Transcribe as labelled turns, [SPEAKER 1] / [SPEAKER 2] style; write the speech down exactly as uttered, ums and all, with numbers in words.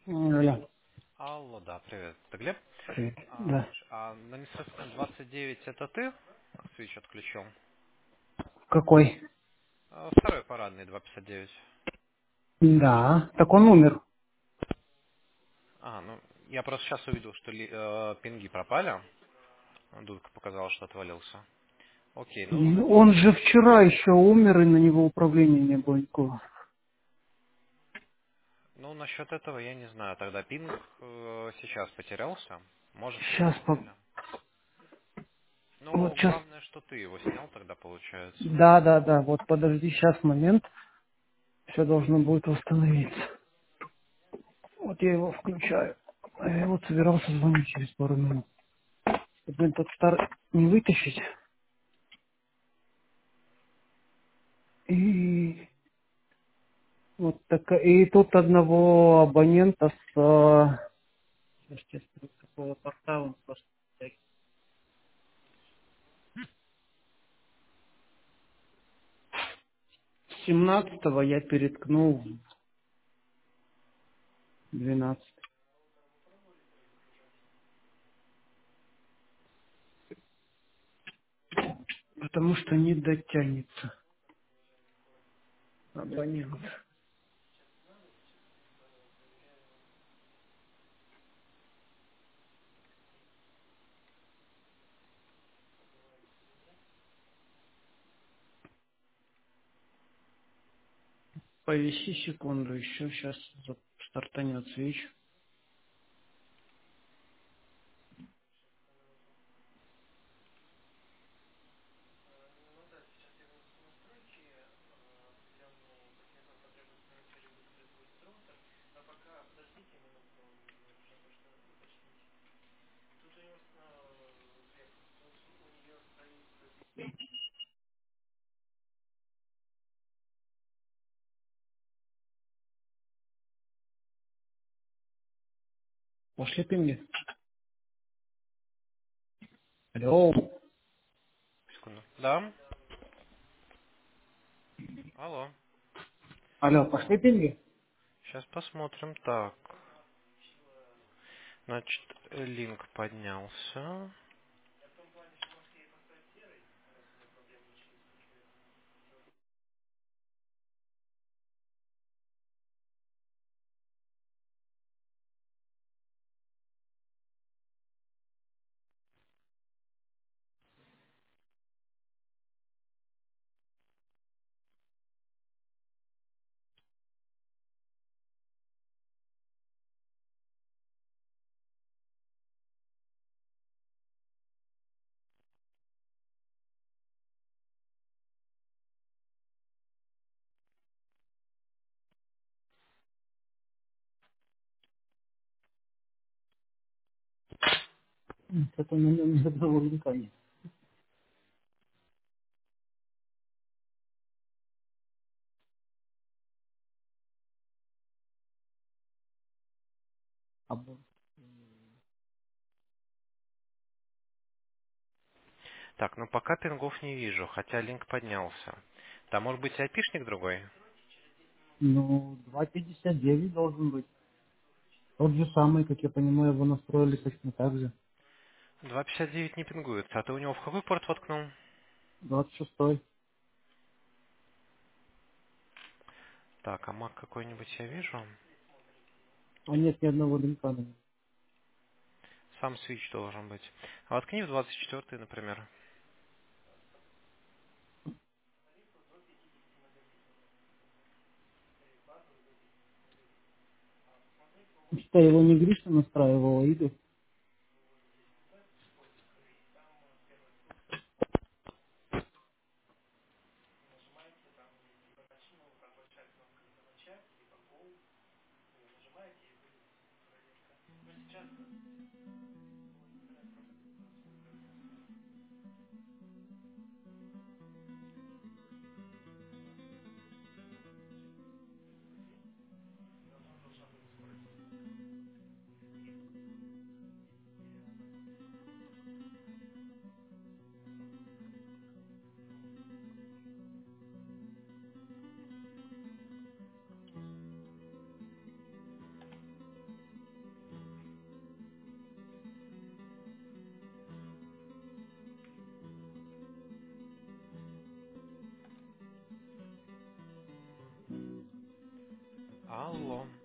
[SPEAKER 1] Алло.
[SPEAKER 2] Алло, да, привет. Это Глеб?
[SPEAKER 1] Привет.
[SPEAKER 2] А,
[SPEAKER 1] Да.
[SPEAKER 2] слушай, а на Несоветском двадцать девять это ты свич отключил?
[SPEAKER 1] Какой?
[SPEAKER 2] А, второй парадный два пятьдесят девять.
[SPEAKER 1] Да. Так он умер.
[SPEAKER 2] А, ну, я просто сейчас увидел, что ли- э, пинги пропали. Дудка показала, что отвалился. Окей, ну,
[SPEAKER 1] Он же вчера еще умер, и на него управления не было никакого.
[SPEAKER 2] ну, насчет этого я не знаю. Тогда пинг э, сейчас потерялся. Может, на
[SPEAKER 1] Сейчас,
[SPEAKER 2] самом
[SPEAKER 1] по...
[SPEAKER 2] деле.
[SPEAKER 1] вот
[SPEAKER 2] Ну,
[SPEAKER 1] сейчас.
[SPEAKER 2] главное, что ты его снял тогда, получается.
[SPEAKER 1] Да, да, да. Вот подожди, сейчас момент. Все должно будет восстановиться. Вот я его включаю. А я вот собирался звонить через пару минут. Чтобы этот старый не вытащить. И вот такая. И тут одного абонента с... э, Сейчас я скажу, какого порта он просто... С семнадцатого я переткнул в двенадцать. Потому что не дотянется абонент. Повиси секунду, еще сейчас стартанет свич. Пошли пинги. Алло.
[SPEAKER 2] Секунду. Да? Алло.
[SPEAKER 1] Алло, пошли пинги?
[SPEAKER 2] Сейчас посмотрим. Так. Значит, э, линк поднялся.
[SPEAKER 1] Это на нем ни одного линка нет. Або-
[SPEAKER 2] Так, ну пока пингов не вижу, хотя линк поднялся. Там может быть айпишник другой?
[SPEAKER 1] Ну, два пятьдесят девять должен быть. Тот же самый, как я понимаю, его настроили точно так же.
[SPEAKER 2] два пятьдесят девять не пингуется. А ты у него в какой порт воткнул?
[SPEAKER 1] двадцать шестой.
[SPEAKER 2] Так, а мак какой-нибудь я вижу.
[SPEAKER 1] А нет ни одного линка на нем.
[SPEAKER 2] Сам свич должен быть. А воткни в двадцать четвертый, например.
[SPEAKER 1] Что, его не Гриша настраивал, а Игорь?
[SPEAKER 2] Алло.